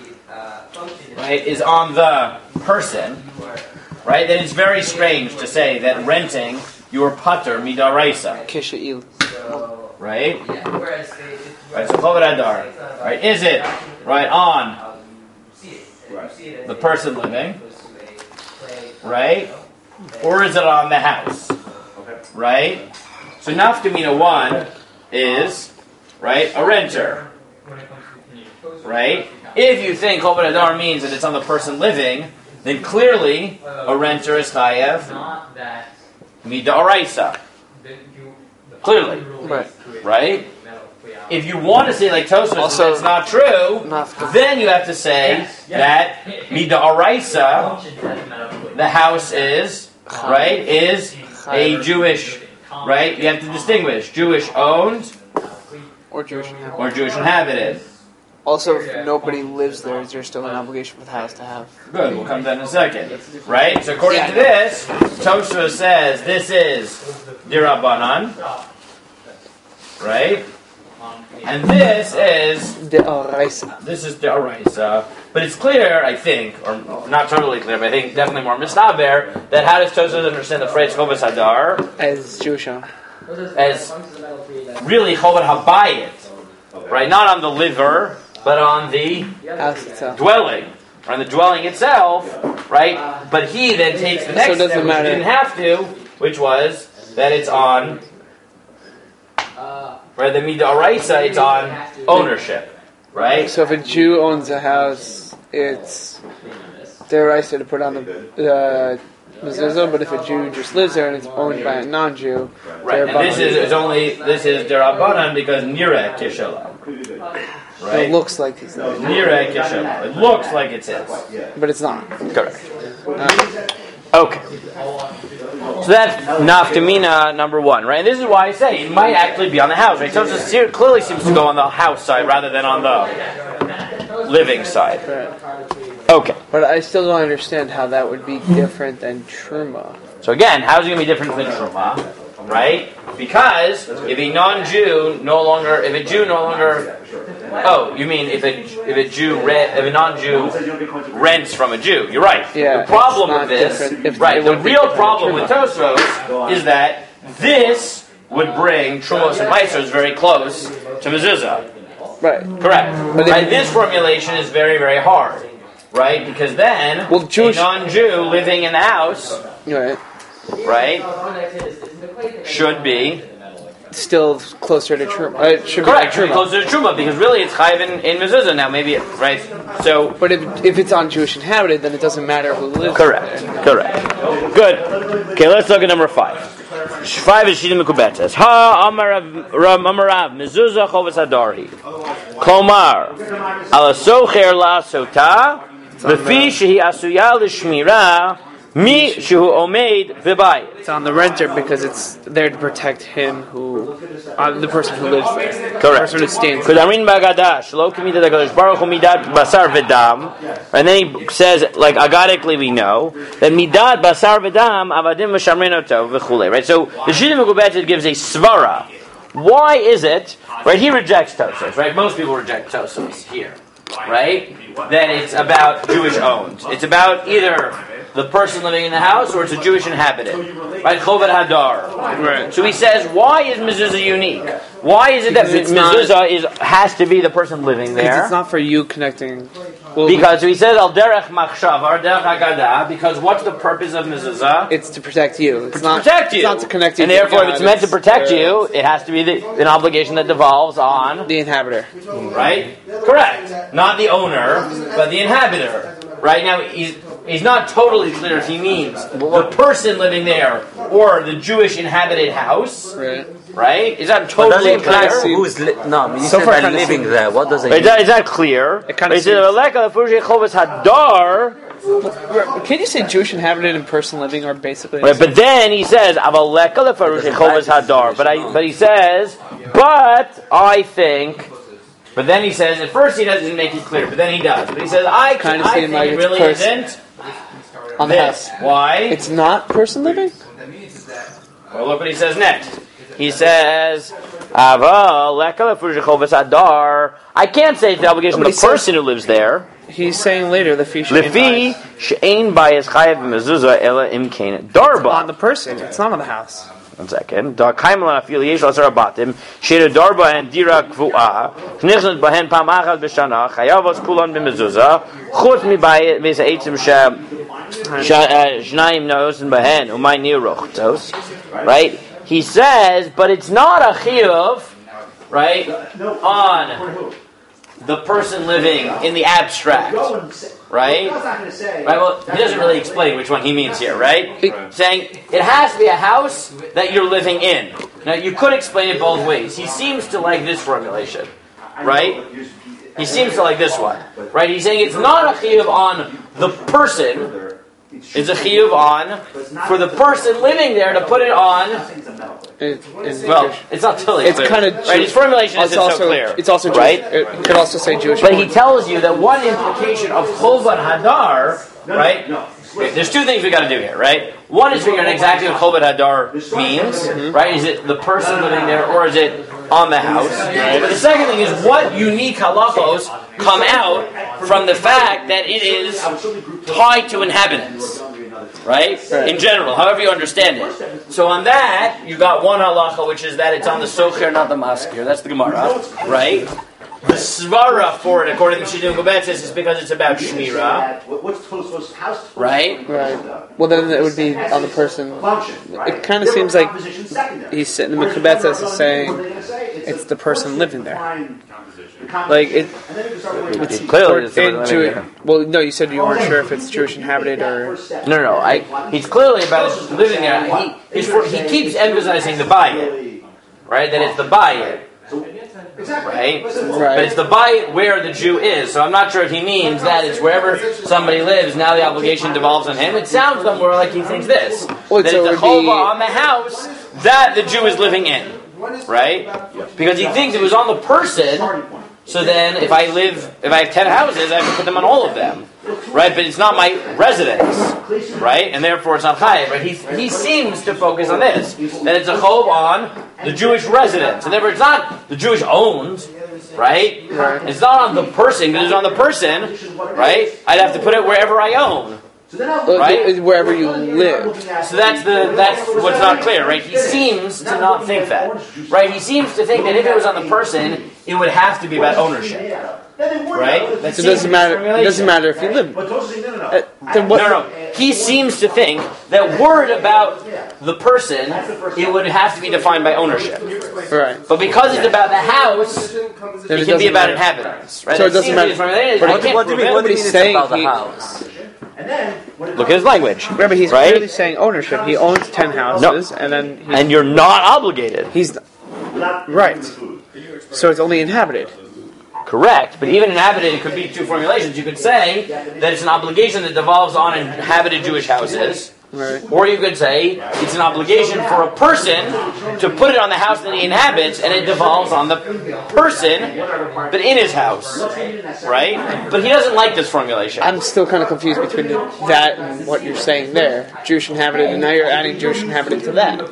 on the person, right? Then it's very strange to say that renting your pater midaraisa. Kisha'il. Right? Right, so Chovot Hadar. Right? Is it right on the person living? Right? Or is it on the house? Right? So Nafkamina 1 is, right, a renter. Right? If you think Chovot Hadar means that it's on the person living, then clearly a renter is chayav midaraisa. Clearly. Right? If you want to say like Tosfos that it's not true, then you have to say that midaraisa, the house is, right, is a Jewish, right? You have to distinguish Jewish owned or Jewish inhabited. Also, if nobody lives there, is there still an obligation for the house to have? Good, we'll come to that in a second. Right? So according to this, Tosfos says this is Dirabanan. Right? And this is De'araisa. This is De'araisa. But it's clear, I think, or not totally clear, but I think definitely more misnaber, that how does Tosfos understand the phrase Chovos Hadar? As Jewish owned. As really Chovot Habayit. Right? Not on the liver, but on the house itself. Dwelling. Or on the dwelling itself, right? But he then takes the next step, which he didn't have to, which was that it's on, right, the Midaraisa, it's on ownership, right? So if a Jew owns a house, it's Deraisa to put on the mezuzah, but if a Jew just lives there and it's owned by a non-Jew, right, and this is Derabanan because Nireh Kishala. Right? It looks like it's Nireh Kishala. It looks like it's his. But it's not. Correct. Okay. So that's Nafkamina number 1, right? And this is why I say it might actually be on the house, right? So it clearly seems to go on the house side rather than on the living side. Right. Okay. But I still don't understand how that would be different than Truma. So again, how is it going to be different than Truma? right? Because if a non-Jew no longer, if a Jew no longer, oh, you mean if a non-Jew rents from a Jew? You're right. Yeah, the problem with this, right? The real problem with Tosfos is that this would bring Trumos and Maasros very close to Mezuzah. Right. Correct. But right? This formulation is very, very hard, right? Because then a non-Jew living in the house, right, should be still closer to Truma. Correct. Should be closer to Truma because really it's Chayiv in Mezuzah now. Maybe right. So, but if it's on Jewish inhabited, then it doesn't matter who lives. Correct. There. Correct. Good. Okay, let's look at number 5. 5 is Shita Mekubetes. Ha Amarav Mezuzah Chovas Hadarhi. Komar Ala Socher La Sota V'fi Shehi Asuya L'Shmira Mi Shehu Omeid V'Bayit. It's on the renter because it's there to protect him the person who lives there. Correct. The person who stands there. Kudamin Bagadash Lo K'midat HaKadosh Baruch Hu Midat Basar V'Dam. And then he says, like agadically we know that Midat Basar V'Dam Avadim V'Shamrin Oto V'Chulei. Right. So the Shita Mekubetes gives a svara. Why is it? Right. He rejects Tosfos. Right. Most people reject Tosfos here. Right. That it's about Jewish owned. It's about either the person living in the house, or it's a Jewish inhabitant, right? Chovad Hadar. Right. So he says, why is Mezuzah unique? Why is it that Mezuzah has to be the person living there? Because it's not for you connecting. Because he says al derech machshav, al derech agada. Because what's the purpose of Mezuzah? It's to protect you. It's not to protect you. It's not to connect you. And therefore, if it's meant to protect you, it has to be an obligation that devolves on the inhabitor. Right? Correct. Not the owner, but the inhabitor. Right now, he's not totally clear if he means the person living there or the Jewish inhabited house. Right? Is that totally clear? Who's no, you so said living there. What does it mean? Is that clear? It kind of Hadar. Can you say Jewish inhabited and person living are basically? Right, but then he says Hadar. But he says, but I think. But then he says, at first he doesn't make it clear, but then he does. But he says, I think it really isn't on the house. Why? It's not person living? Well, look what he says next. He says, I can't say it's the obligation of the person who lives there. He's saying later, Lefi she'ein bayis chayav mezuzah ela imkain darba. On the person, it's not on the house. 1 second. Da kaimelan afil yesh asar abatim she'er darba and dira kvuah knichnet bahen pam achad b'shana chayavos kulan b'mezuzah chutz mi bayis eitzim shnayim naosin bahen umay niruchtos. Right? He says, but it's not a chiyuv, right, on the person living in the abstract, right? Right. Well, he doesn't really explain which one he means here, right? Saying it has to be a house that you're living in. Now, you could explain it both ways. He seems to like this formulation, right? He seems to like this one, right? He's saying it's not a chiyuv on the person. It's a chiyuv on for the person living there to put it on. Well, it's not totally clear. It's kind of right. His formulation isn't so clear. It's also right. It could also say Jewish. But he tells you that one implication of Chovad Hadar, right? There's 2 things we got to do here, right? One is figuring out exactly what Chovad Hadar means, right? Is it the person living there, or is it on the house? Right? But the second thing is what unique halachos come out from the fact that it is tied to inhabitants, right? In general, however you understand it. So on that, you got one halacha, which is that it's on the socher, not the maskir. That's the Gemara, right? The svara for it, according to Shita Mekubetes, is because it's about shmira. Right? Right. Well, then it would be on the person. It kind of seems like he's sitting in the Mekubetes is saying it's the person living there. Like it's clearly well, no, you said you weren't sure if it's Jewish inhabited or no. He's clearly about living there. He keeps emphasizing the bayit, right? That it's the bayit. Right? But it's the bayit where the Jew is. So I'm not sure if he means that it's wherever somebody lives, now the obligation devolves on him. It sounds more like he thinks this. That it's a chova on the house that the Jew is living in. Right? Because he thinks it was on the person, So then, if I have 10 houses, I have to put them on all of them, right? But it's not my residence, right? And therefore, it's not chayiv, right? He seems to focus on this, that it's a chov on the Jewish residence, and therefore it's not the Jewish owned, right? It's not on the person, because it's on the person, right? I'd have to put it wherever I own. Right? Wherever you live. So that's what's not clear, right? He seems to not think that, right? He seems to think that if it was on the person, it would have to be about ownership, right? So it doesn't matter. It doesn't matter if you live. No. He seems to think that word about the person, it would have to be defined by ownership, right? But because it's about the house, it can be about inhabitants, right? So it doesn't matter. What do you mean? What is saying about the house? Look at his language. Yeah, but he's clearly saying ownership. He owns 10 houses, and you're not obligated. He's right. So it's only inhabited. Correct, but even inhabited, it could be two formulations. You could say that it's an obligation that devolves on inhabited Jewish houses, right. Or you could say it's an obligation for a person to put it on the house that he inhabits, and it devolves on the person, but in his house, right? But he doesn't like this formulation. I'm still kind of confused between that and what you're saying there. Jewish inhabited, and now you're adding Jewish inhabited to that.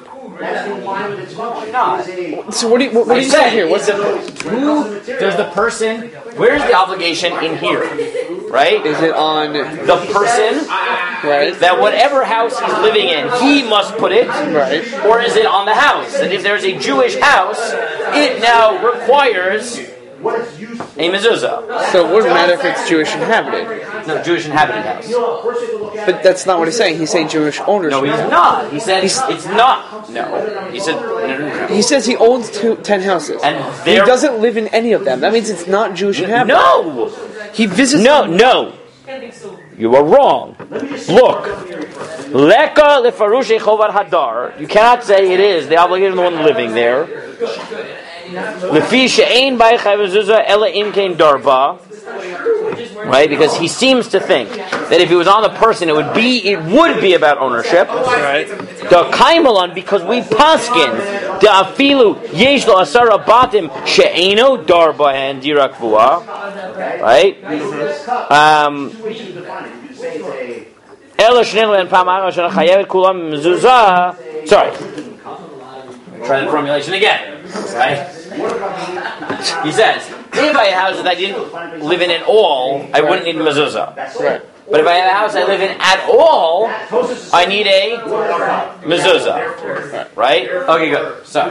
Not. So what are you saying here? Who does the person? Where's the obligation in here? Right? Is it on the person? Right. That whatever house he's living in, he must put it. Right. Or is it on the house? That if there's a Jewish house, it now requires a mezuzah. So it wouldn't matter if it's Jewish inhabited. No, Jewish inhabited house. But that's not what he's saying. He's saying Jewish ownership. No, he's not. He said it's not. No. He said no. He says he owns 10 houses. And he doesn't live in any of them. That means it's not Jewish inhabited. No! He visits No. You are wrong. Look. Leka lefarushe chovar hadar. You cannot say it is the obligation of the one living there. Lefi she'ein bai chayv mezuzah ela im kein darba. Right, because he seems to think that if it was on the person, it would be about ownership. Right. The kaimalan, because we paskin the afilu yesh lo asara batim she'eno darba and dira kvua. Right. Ela shnenu en pam ara shana chayevet kulam mezuzah. Sorry. Try the formulation again. Right. He says, if I had a house that I didn't live in at all, I wouldn't need a mezuzah. Right. But if I have a house I live in at all, I need a mezuzah. Right? Okay, good. Sorry.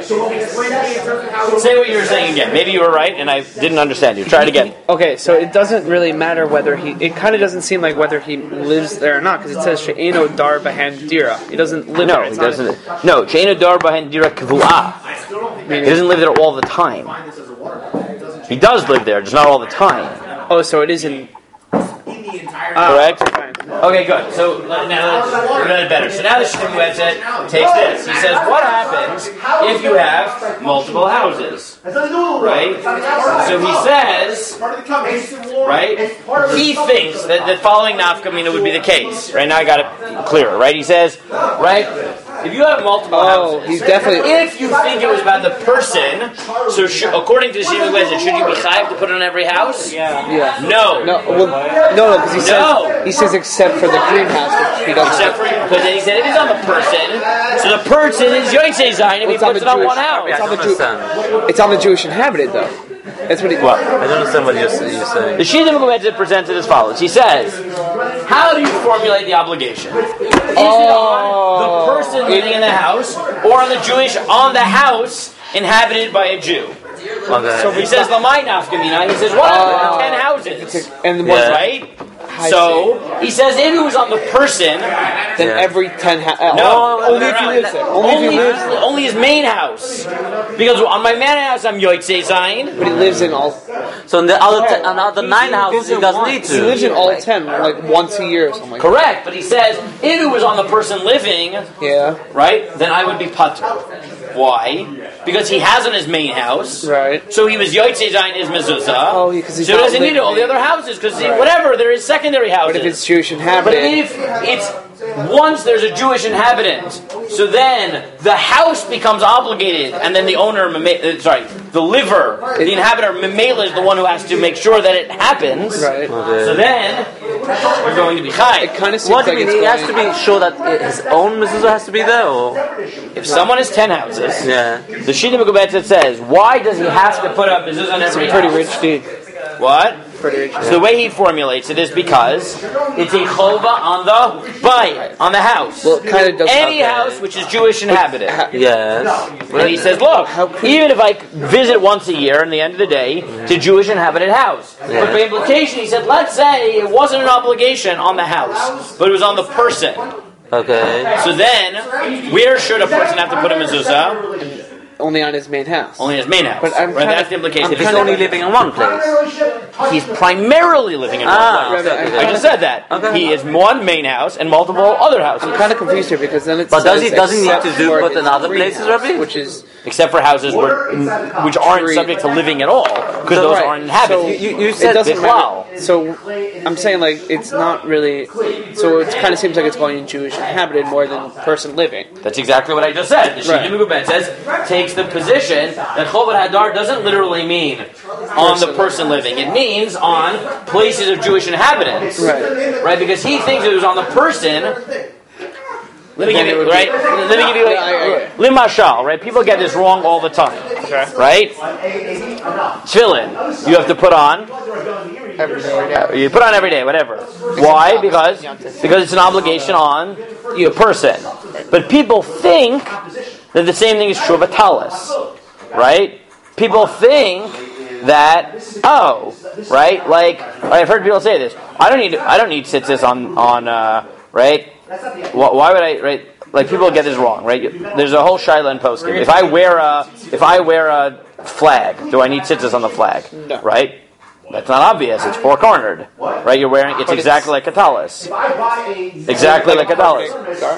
Say what you were saying again. Maybe you were right and I didn't understand you. Try it again. Okay, so it doesn't really matter whether it kind of doesn't seem like whether he lives there or not, because it says she'eno dar bahan dira. He doesn't live there. No, he doesn't. No, she'eno dar bahan dira kvu'ah. He doesn't live there all the time. He does live there, just not all the time. Oh, so it isn't. Correct? Okay, good. So now we're going to better. So now the Shittim website takes this. He says, what happens if you have multiple houses? Right? So he says, right? He thinks that the following nafka mina would be the case. Right now I got it clearer. Right? He says, right? If you have multiple houses, he's definitely. If you think it was about the person, so according to the Shittim website, should you be chayav to put it on every house? Yeah. No. No, because he says except for the greenhouse, which he doesn't. Except for because he said it is on the person, so the person is Yotzei Zayin if he puts it on one house. It's on the Jewish inhabited though. That's what he. What? I don't understand what you're saying. The Shittim Website presents it as follows. He says, how do you formulate the obligation? Is it on the person living in the house, or on the house inhabited by a Jew? Okay. So he says Lamai Nafkamina. He says what happened to 10 houses? And right? So he says if it was on the person, then every 10 only if he lives there. Only his main house. Because on my main house I'm Yotzei Zayin. But he lives in all. So in the other 9 houses he doesn't need to. He lives in all 10 like once a year or something. Correct, but he says if it was on the person living, right, then I would be patur. Why? Because he has on his main house. Right. So he was Yotzei Zayin his mezuzah. Oh, because so he doesn't need all the other houses because whatever there is secondary houses. But if it's Jewish inhabited, but if it's once there's a Jewish inhabitant, so then the house becomes obligated, and then the owner, the liver, the inhabitor, Memela is the one who has to make sure that it happens. Right. Okay. So then we're going to be chai. It kind of seems What do like you it's mean? He going... has to be sure that his own mezuzah has to be there, or If someone has 10 houses, yeah. the Shita Mekubetzet says, why does he have to put up mezuzah on every Pretty house? rich dude. What? Pretty rich. So the way he formulates it is because it's a chova on the bayit, on the house. Well, it kind of does... Any house which is Jewish inhabited. Yes. And he says, look, even if I visit once a year in the end of the day to Jewish inhabited house. Yeah. But by implication, he said, let's say it wasn't an obligation on the house, but it was on the person. Okay. So then, where should a person have to put a mezuzah? Only on his main house. Only his main house. But I'm right? kinda- That's the implication. If he's only living in one place. He's primarily living in one place. Okay. I just said that. Okay. He is one main house and multiple other houses. I'm kind of confused here because then it's... But does he need to do what in other places, Rabbi? Which is... Except for houses which aren't subject to living at all, because those aren't inhabited. You It said doesn't Bichlal. matter. So I'm saying like it's not really. So it kind of seems like it's going Jewish inhabited more than person living. That's exactly what I just said. The Right. Shita Mekubetzet says takes the position that Chovot Hadar doesn't literally mean on the person living. It means on places of Jewish inhabitants. Right. Right? Because he thinks it was on the person. Let me give you right. Let me give you limashal. Right? People get this wrong all the time. Right? Tefillin. You have to put on. You put on every day, whatever. Why? Because it's an obligation on the person. But people think that the same thing is true of a talis, right? People think that right? Like I've heard people say this. I don't need tzitzis on right? Why would I, right? Like people get this wrong, right? There's a whole shaila in poskim. If I wear a flag, do I need tzitzis on the flag? No. Right? That's not obvious. It's four-cornered, right? You're wearing it's exactly like a talis. Exactly like a talis.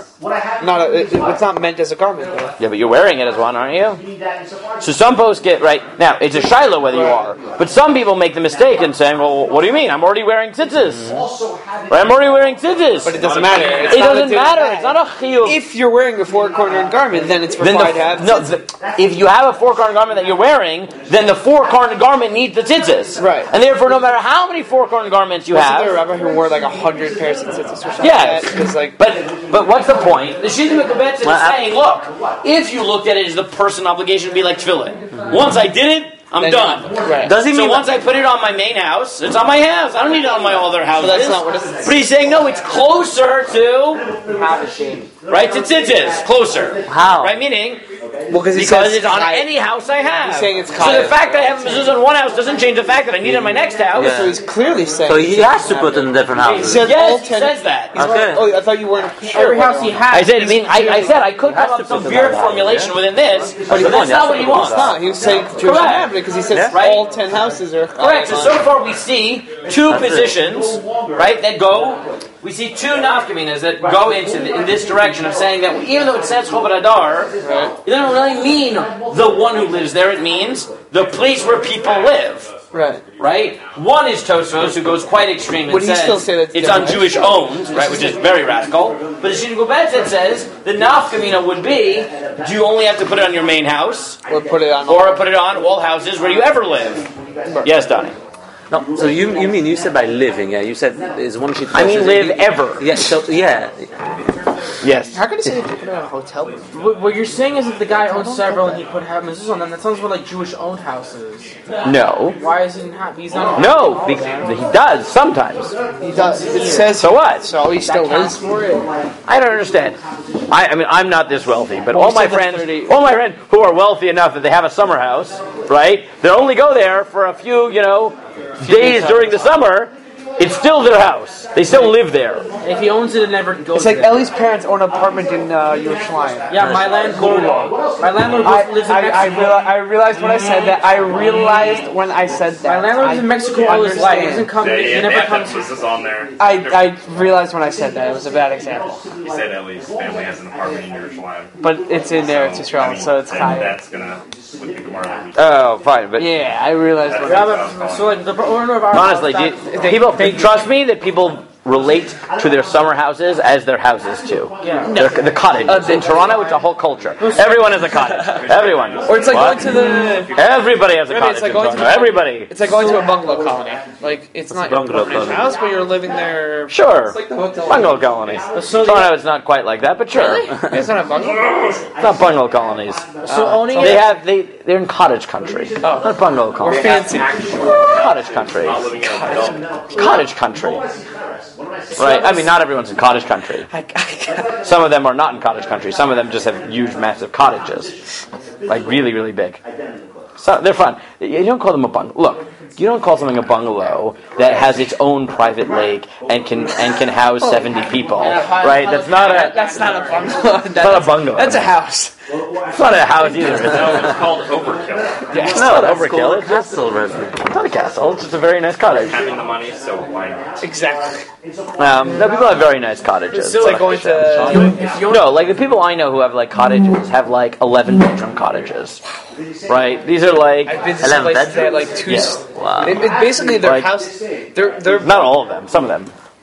It's not meant as a garment though. Yeah, but you're wearing it as one, aren't you? So some posts get right now. It's a shiloh whether you are, but some people make the mistake in saying, "Well, what do you mean? I'm already wearing tzitzis. Right? I'm already wearing tzitzis." But it doesn't matter. It doesn't matter. It's not a chiyuv. If you're wearing a four-cornered garment, then it's required to have tzitzis. If you have a four-cornered garment that you're wearing, then the four-cornered garment needs the tzitzis. Right. And therefore, no matter how many four-cornered garments you Wasn't have, there a rabbi who wore like 100 pairs of tzitzis or something? yes. Like that? 'Cause, like, but what's the point? The Shita Mekubetzet is saying, look, if you looked at it as the person obligation to be like tefillin, once I did it, I'm then- done. Right. Does he So mean once I put it on my main house, it's on my house. I don't need it on my other houses. that's not what it is. But he's saying, no, it's closer to right to tzitzis, closer. How? Right, meaning well, because because it's on any house I have. He's saying it's so chayav. the fact that I have a mezuzah in one house doesn't change the fact that I need it in my next house. Yeah. So he's clearly saying. So he has to put it in different He houses. says Yes, all he 10. says that. Okay. Oh, I thought you weren't sure. Every house he has. I said, I said I could come up with some weird formulation within this, but that's not what he wants. It's not. He was saying Jewish Correct. inhabited because he says Yeah. Right. all 10 houses are. Correct. So far we see two positions, right, that go. We see two nafkaminas that go in this direction of saying that even though it says Chovot Hadar, it doesn't really mean the one who lives there. It means the place where people live. Right. Right? One is Tosfos, who goes quite extreme and Would he says still say that's it's different? on Jewish owned, right, which is very radical. But the Shita Mekubetzet says the nafkamina would be: do you only have to put it on your main house, Or put it on. or put it on all houses where you ever live? Yes, Donnie. No, so you mean you said by living? Yeah, you said is one sheet. I mean live ever. Yeah. So yeah. Yes. How can you say you put it on a hotel room? What you're saying is if the guy owns several and he put mezuzah on them, that sounds more like Jewish-owned houses. No. Why is he not? He's not. No, he does sometimes. He does. It says So what? so. He still Counts lives. for it. I don't understand. I mean, I'm not this wealthy, but all Most my of the friends 30 who are wealthy enough that they have a summer house, right? They only go there for a few, days during the summer. It's still their house. They still live there. And if he owns it, it never goes. It's like there. Ellie's parents own an apartment in Yerushalayim. Yeah, my landlord lives in Mexico. I realized when I said that. I realized when I said that. My landlord lives in Mexico all his life. He doesn't come. Yeah, He they never have comes. emphasis on there. I realized when I said that. It was a bad example. You said Ellie's family has an apartment in Yerushalayim. But it's in there. It's Israel, so it's and high. that's gonna with the Gemara. Oh, fine, but Yeah, I realized when Yeah, but, so like the owner of our honestly, house, people trust me that people relate to their summer houses as their houses too. Yeah. The cottages. In Toronto, it's a whole culture. Everyone has a cottage. Everyone. Or it's like What? going to the. Everybody has a Maybe cottage it's like in going to Toronto. Everybody. It's like going to a bungalow colony. Like it's not your bungalow permanent colony? house, but you're living there. Sure. Like the hotel. Bungalow colonies. Toronto is not quite like that, but sure. It's not a bungalow. It's not bungalow colonies. So owning They're in cottage country. Not bungalow Or colonies. fancy. Cottage country. Living in an adult. Cottage country. Right. I mean, not everyone's in cottage country. Some of them are not in cottage country. Some of them just have huge, massive cottages, like really, really big. So they're fun. You don't call them a bungalow. Look, you don't call something a bungalow that has its own private lake and can house 70 people. Right? That's not a bungalow. It's not a bungalow. That's a house. It's not a house either. Is it? No, it's called overkill. Yeah, it's not overkill. It's just Castle resident. it's not a castle. It's just a very nice cottage. Having the money, so why not? Exactly. No, people have very nice cottages. It's like going to. No, like the people I know who have like cottages have like 11-bedroom cottages, right? These are like I've been to some places that have like two. Yeah. Wow. Basically, their Like- house. They're Not all of them. Some of them.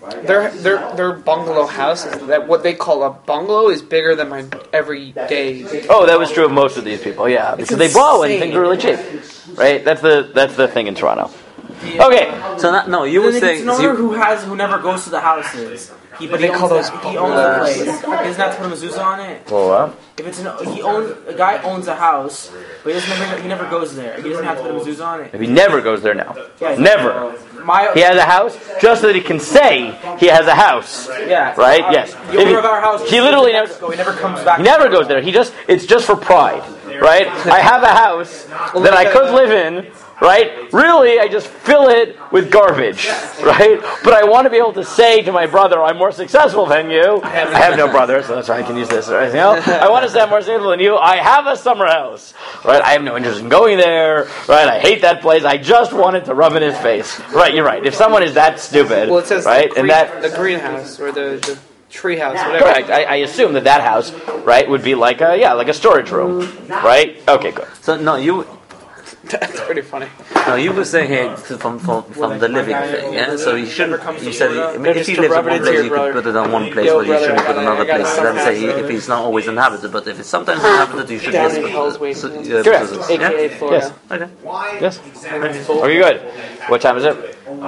their bungalow houses. That what they call a bungalow is bigger than my everyday. Oh, that was true of most of these people. Yeah, because they borrow and things are really cheap, right? That's the thing in Toronto. Okay, So no, you were Then saying. it's an owner who never goes to the houses. But They call those he owns the place. He doesn't have to put a mezuzah on it. well, If it's a guy owns a house, but he never goes there. He doesn't have to put a mezuzah on it. if he never goes there now, Yeah, never. He has a house just so that he can say he has a house. Yeah. Right? Yes. The owner of our house. He literally never. He never comes back. He never goes there. It's just for pride, right? I have a house that I could live in, right? Really, I just fill it with garbage, right? But I want to be able to say to my brother, I'm more successful than you. I have no brother, so that's why I can use this. Right? You know? I want to say I'm more successful than you. I have a summer house, right? I have no interest in going there, right? I hate that place. I just wanted to rub in his face. Right, you're right. If someone is that stupid, Well, it says right? the greenhouse or the tree house, whatever. Correct. I assume that house, right, would be like a storage room, right? Okay, good. So no, That's pretty funny. you were saying here from the living thing, yeah. So you shouldn't. You said I mean, if just he to lives in rub it one into place, your you could brother. put it on one place, Yo, but you brother, shouldn't put it on I another got place. some Then say house, if he's not always inhabited, but if it's sometimes inhabited, you should Down just in Hell's Way, Correct. aka Florida. Okay. Yes. Okay, good. What time is it?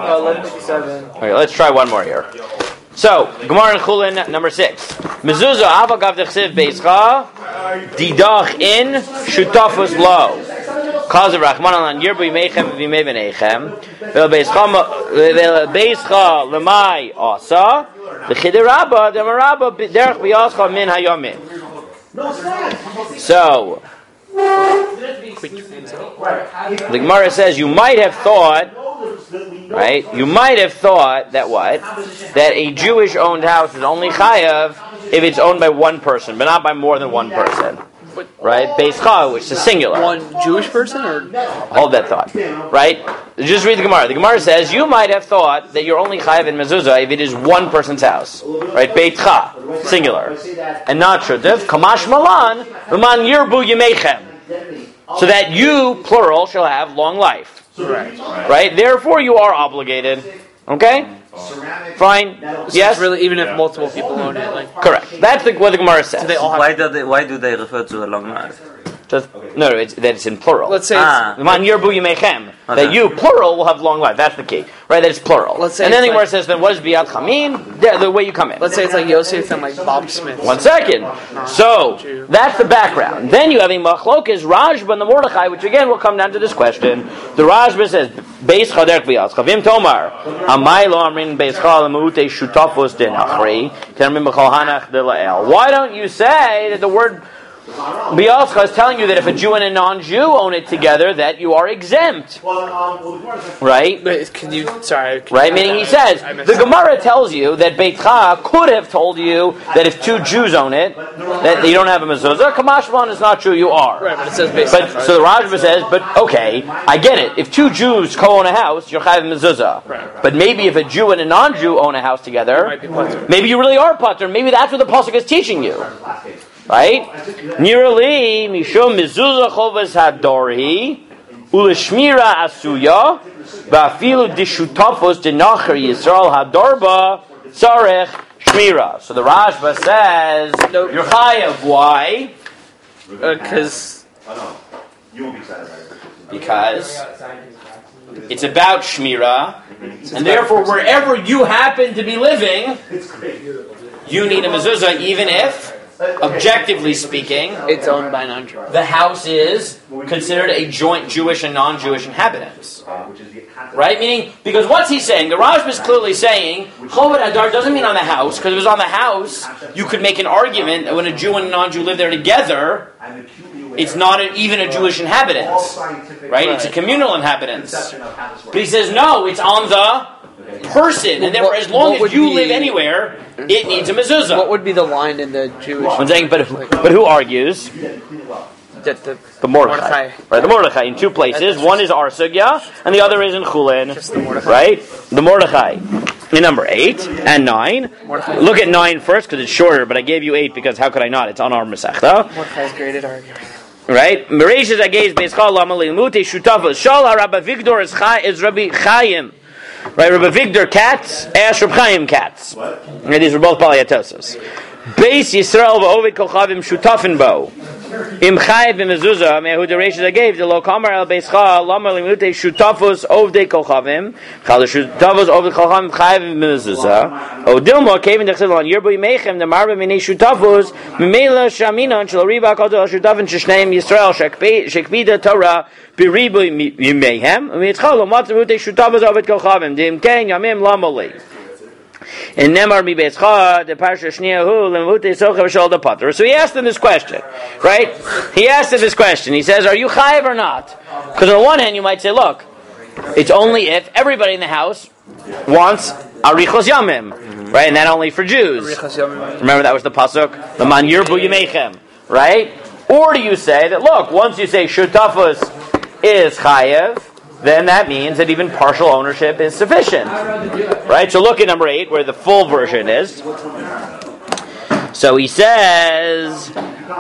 11:57. Okay, let's try one more here. So, Gemara in Chulin, number 6. Mezuzah avagav dechsiv beischa didach in shutafus lo. Cause of Rahman alan yirbu yimeichem v'yimei v'neichem vel beischa lemai asa v'chidei rabba demarabba derech b'yascha min hayomin. So, the Gemara says you might have thought, right? You might have thought that what? That a Jewish-owned house is only chayav if it's owned by one person, but not by more than one person, right? Beischa, which is singular. One Jewish person, or Hold that thought, right? Just read the Gemara. The Gemara says you might have thought that you're only chayav in mezuzah if it is one person's house, right? Beitcha, singular, and not shudif. Kamash malan l'man yirbu yimeichem, so that you, plural, shall have long life. Right? Therefore, you are obligated. Okay? Fine. Yes? really even if multiple people own it, like Correct. That's what the Gemara says. they all have. Why do they refer to a long life? It's in plural. Let's say Man yirbu yimechem. That you, plural, will have long life. That's the key. Right? That it's plural. Let's say and then the it's Gemara like- says, then what does biyat chamin? The way you come in. let's say it's like Yosef and like Bob Smith. 1 second. So, that's the background. Then you have a machlokes, Rajba and the Mordechai, which again will come down to this question. The Rajba says, Beis chaderk biyat chavim tomar, amai lo amrin beis chal amute shutafos den achri, termin b'chol hanach de la'el. Why don't you say that the word Biyascha is telling you that if a Jew and a non-Jew own it together, that you are exempt. Right? Wait, can you? Sorry. Right? Meaning he says, the Gemara tells you that Beitcha could have told you that if two Jews own it, that you don't have a mezuzah. Kamashman is not true, you are. Right, but it says based But so the Rajba says, but okay, I get it. If two Jews co-own a house, you're chayav mezuzah. Right. But maybe if a Jew and a non-Jew own a house together, might be patur. maybe you really are patur. Maybe that's what the pasuk is teaching you. Right? Nirali mishum mezuzah chovas hadori uleshmira asuya va'afilu dishutafos denacher Yisrael hadorba Tzarech Shmira. So the Rashba says, you're chayav. Why? Because You won't be satisfied. Because it's about Shmira, and therefore wherever you happen to be living, you need a mezuzah, even if, objectively speaking, it's owned by non-Jews. the house is considered a joint Jewish and non-Jewish inhabitants. Right? Meaning, because what's he saying? The Rashba is clearly saying, Choved Hadar doesn't mean on the house, because if it was on the house, you could make an argument that when a Jew and a non-Jew live there together, it's not even a Jewish inhabitants. Right? It's a communal inhabitants. But he says, no, it's on the person, and therefore as long as you live anywhere, it needs a mezuzah. What would be the line in the Jewish? I'm saying, but who argues? That The Mordechai. Right, the Mordechai in two places. One is Ar Sugya, and the other is in Chulin. Right? The Mordechai. In number 8 and 9. Look at 9 first, because it's shorter, but I gave you 8 because how could I not? It's on our Masechta. Mordechai's graded argument. Right? Mereshis Ageiz Beischal Lamalei Mute Shutafos. Shala Rabbi Victor is Rabbi Chaim. Right? Rabbi Victor Katz, asked Rabbi Chaim Katz. Right, these were both Baliatosos. Beis Yisrael v'Ovid Kochavim Shutafin Bo. Im Chayiv v'Mezuzah me'ahu dereshis Ageiv the lo kamar el Beischal Lamalei Mute Shutafos Ovdei Kochavim. Chal Shutafos Ovdei Kochavim Chayiv v'Mezuzah. Odilma came in the Chilon Yerbu Yimeichem the Marba Minei Shutafos Mimela Shaminan Shel Riba Kodol Shutafin Sheshneim Yisrael Shekpida Torah Biribu Yimeichem Mitzchal Lomatz Mute Shutafos Ovdei Kochavim Dim Kein Yamim Lamalei. And Nemar mi Beischa the Parsha Shniahu Lemute Socha V'Shol the Pater. So he asked him this question, right? He asked him this question. He says, "Are you chayiv or not?" Because on the one hand, you might say, "Look, it's only if everybody in the house wants arichos yamim, right? And that only for Jews. Remember that was the pasuk, the man yirbu yimeichem, right? Or do you say that? Look, once you say shutafus is chayiv, then that means that even partial ownership is sufficient. Right? So look at number 8, where the full version is. So he says,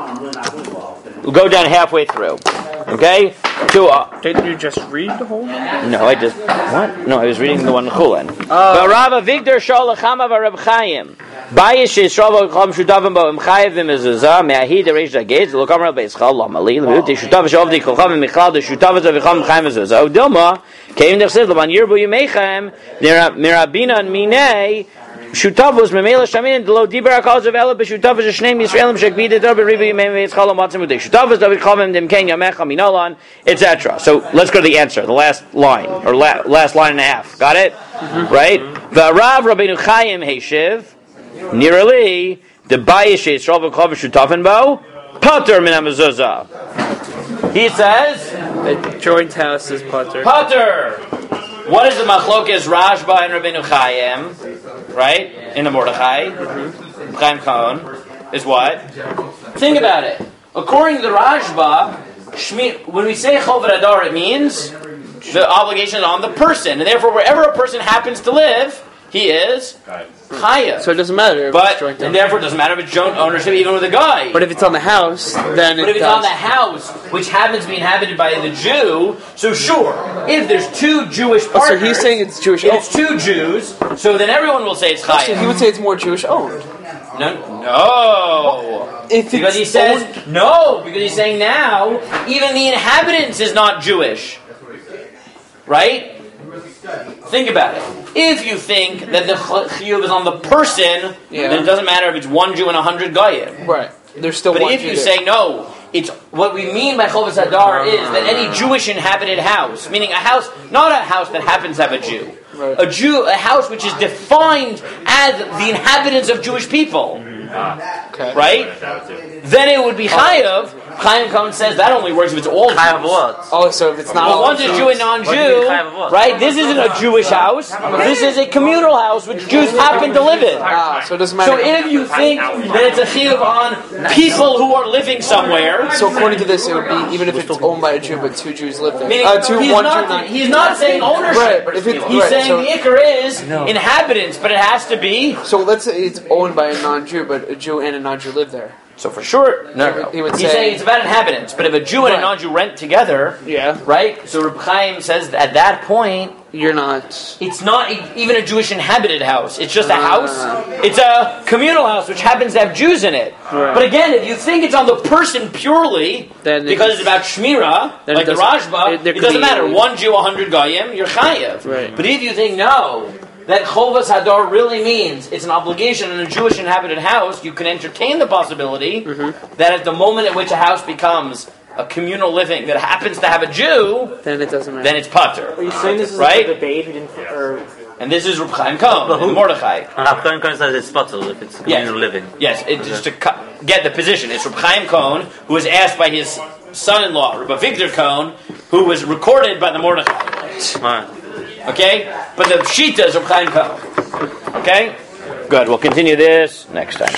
we'll go down halfway through. Okay? Didn't you just read the whole one? No, I just, what? No, I was reading the one in Chulin. Rava Victor Sholachama Reb Chaim. Bayish Yisrael Chom Shutavim Bo Im Chayiv V'Mezuzah Me'ahi Deresh Dagez Lo Kamar Beischal Lamali L'Mut Shutav Shovdi Kolchavim Michal De Shutav Zavichem Chaim V'Mezuzah Odilma Keim Nechsid L'Man Yirbu Yimeichem Mirabina Minei Shutavus Memela Shamin Lo Diber Akal Zavela B'Shutavus Shneim Yisraelim Shekbid Tor B'Ribu Yimeim V'Yitzchal L'Matzim Udei Shutavus David Chavim Dim Ken Yamecha Minalan, etc. So let's go to the answer, the last line or last line and a half. Got it? Right? V'Rav Rabbeinu Chaim Heishiv Nearly the Bayish Yisrael V'Chav Shutafin Bo Pater Min HaMezuzah. He says The joint house is Pater. Pater. What is the machlokes Rashba and Rabbeinu Chaim? Right? In the Mordechai. Chaim Cohen is what? Think about it. According to the Rashba, when we say Choved Hadar, it means the obligation is on the person. And therefore, wherever a person happens to live, he is chayav. So it doesn't matter. And therefore, it doesn't matter if it's joint ownership, even with a guy. But if it's on the house, then But if it's on the house, which happens to be inhabited by the Jew, so sure, if there's two Jewish partners, so he's saying it's Jewish. It's two Jews, so then everyone will say it's chayav. So he would say it's more Jewish owned. No. Because he says no. Because he's saying now, even the inhabitants is not Jewish, right? Think about it. If you think that the chiyuv is on the person, then it doesn't matter if it's one Jew and 100 goyim. Right. There's still but one if Jew you there. say no, it's what we mean by Choved Hadar is that any Jewish inhabited house, meaning a house, not a house that happens to have a Jew, right. a house which is defined as the inhabitants of Jewish people, right? Then it would be chayav. Chaim Cohen says that only works if it's all Jews. Chayav what? Oh, so if it's not all one's a Jew and non-Jew, right? This isn't a Jewish house. This is a communal house which Jews happen to live in. so it doesn't matter. So if you think that it's a chiyuv on people who are living somewhere, So according to this, it would be even if it's owned by a Jew, but two Jews live there. meaning he's not saying ownership. Right, but if it's, he's right, saying so, the ikar is inhabitants, but it has to be. So let's say it's owned by a non-Jew, but a Jew and a non-Jew live there. So for sure, no. He would He's say- saying it's about inhabitants. But if a Jew and a Right. non-Jew rent together, Yeah. right? So Reb Chaim says that at that point, You're not. it's not even a Jewish inhabited house. It's just a house. It's a communal house which happens to have Jews in it. Right. But again, if you think it's on the person purely, Then because it's about Shmira, then like it the doesn't- Rashba, there it could doesn't be- matter. 1 Jew, 100 Goyim, you're Chayev. Right. But if you think, no, that Chovas Hadar really means it's an obligation in a Jewish inhabited house, you can entertain the possibility that at the moment at which a house becomes a communal living that happens to have a Jew, Then it doesn't matter. then it's Pater. Are you saying this is Right? a debate? Who didn't, or And this is Reb Chaim Cohen, and Mordechai. Kohen says it's spotted if it's communal living. Yes, it's just to get the position. It's Reb Chaim Cohen, who was asked by his son-in-law, Reb Victor Cohen, who was recorded by the Mordechai. Right. Okay? But the Shita is Reb Chaim Cohen. Okay? Good. We'll continue this next time.